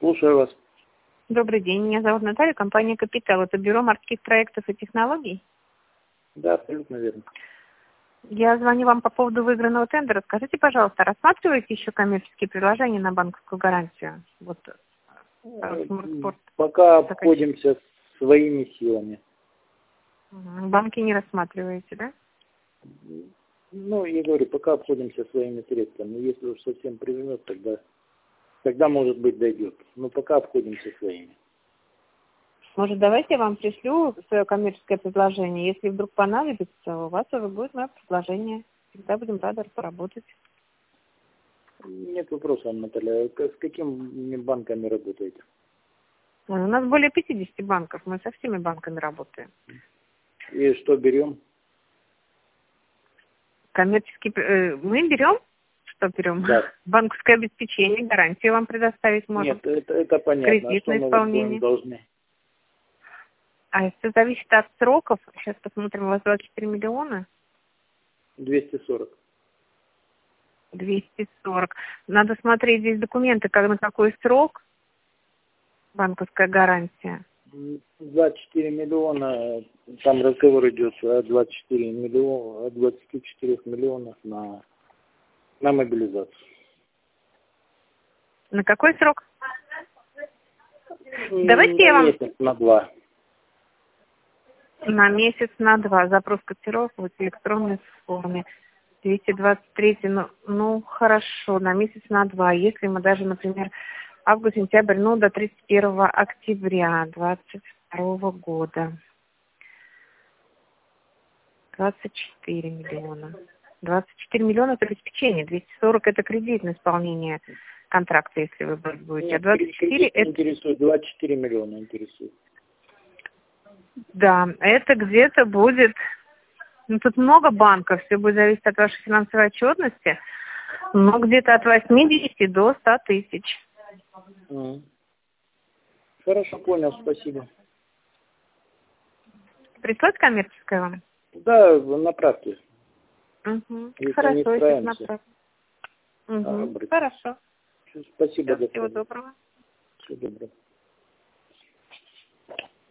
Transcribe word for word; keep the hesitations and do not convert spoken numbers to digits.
Слушаю вас. Добрый день, меня зовут Наталья, компания «Капитал». Это бюро морских проектов и технологий? Да, абсолютно верно. Я звоню вам по поводу выигранного тендера. Скажите, пожалуйста, рассматриваете еще коммерческие предложения на банковскую гарантию? Вот, Смартспорт. Пока обходимся своими силами. Банки не рассматриваете, да? Ну, я говорю, пока обходимся своими средствами. Если уж совсем прижмет, тогда, тогда может быть, дойдет. Но пока обходимся своими. Может, давайте я вам пришлю свое коммерческое предложение. Если вдруг понадобится, у вас уже будет мое предложение. Всегда будем рады поработать. Нет вопросов, Наталья. С какими банками работаете? У нас более пятидесяти банков. Мы со всеми банками работаем. И что берем? Коммерческий... э, Мы берем? Что берем? Да. Банковское обеспечение, гарантию вам предоставить можем. Нет, это, это понятно. Кредитное а что исполнение. мы должны? А это зависит от сроков. Сейчас посмотрим, у вас двадцать четыре миллиона. двести сорок. двести сорок. Надо смотреть здесь документы, как на какой срок банковская гарантия. двадцать четыре миллиона, там разговор идет о двадцать четыре миллиона, о двадцати четырёх миллионах на, на мобилизацию. На какой срок? Давайте я вам... Месяц на два. На месяц, на два. Запрос котировок в электронной форме. двести двадцать три, ну, ну, хорошо, на месяц, на два. Если мы даже, например, август, сентябрь, ну, до тридцать первого октября двадцать второго года. двадцать четыре миллиона. двадцать четыре миллиона это обеспечение, двести сорок это кредитное исполнение контракта, если вы будете. Нет, А двадцать четыре это... интересует, двадцать четыре миллиона интересует. Да, это где-то будет... Ну, тут много банков, все будет зависеть от вашей финансовой отчетности, но где-то от восьмидесяти до ста тысяч. Mm. Хорошо, понял, спасибо. Прислать коммерческое вам? Да, направьте. Угу. Если Хорошо, не если справимся. направить. Угу. А, Хорошо. спасибо. Всего доброго. Всего доброго.